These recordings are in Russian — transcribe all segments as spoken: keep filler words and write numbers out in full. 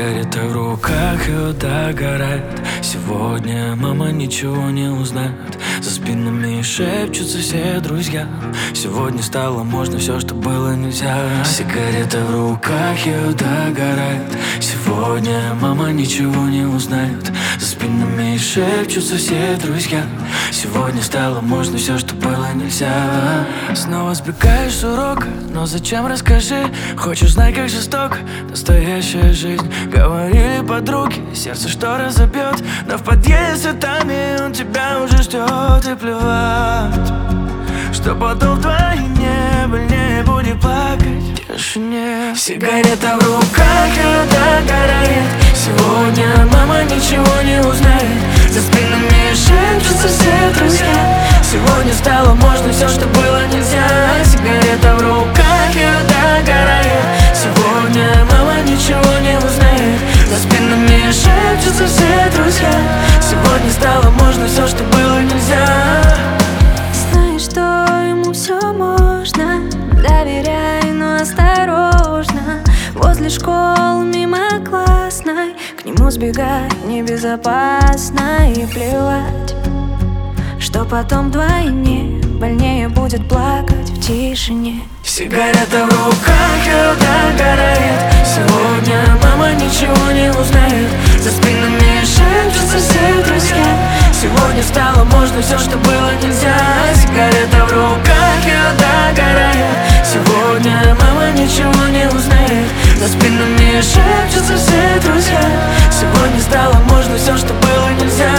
Сигарета в руках и догорает. Сегодня мама ничего не узнает. За спинами шепчутся все друзья. Сегодня стало можно все, что было нельзя. Сигарета в руках и догорает. Сегодня мама ничего не узнает. За спинами шепчутся все друзья. Сегодня стало можно все, что было нельзя. Снова сбегаешь с урока, но зачем, расскажи. Хочешь знать, как жестоко настоящая жизнь. Говорили подруги, сердце что разобьет. Но в подъезде цветами он тебя уже ждет. И плевать, что потом вдвойне больнее будет плакать в тишине. Сигарета в руках и догорает. Сегодня мама ничего не узнает. За спинами шепчутся все друзья. Сегодня стало можно все, что было нельзя. Сигарета в руках и догорает. Сегодня мама ничего не узнает. За спинами шепчутся все друзья. Сегодня стало можно все, что было нельзя. Знаешь, что ему все можно. Доверяй, но осторожно. Возле школы мимо классной. К нему сбегать небезопасно. И плевать, что потом вдвойне больнее будет плакать в тишине. Сигарета в руках и догорает. Сегодня мама ничего не узнает. За спинами шепчутся все друзья. Сегодня стало можно все, что было нельзя. Сигарета в руках и догорает. Сегодня мама ничего не узнает. За спинами шепчутся все друзья. Сегодня стало можно все, что было нельзя.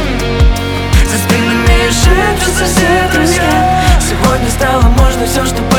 Шепчутся все друзья. Сегодня стало можно все, что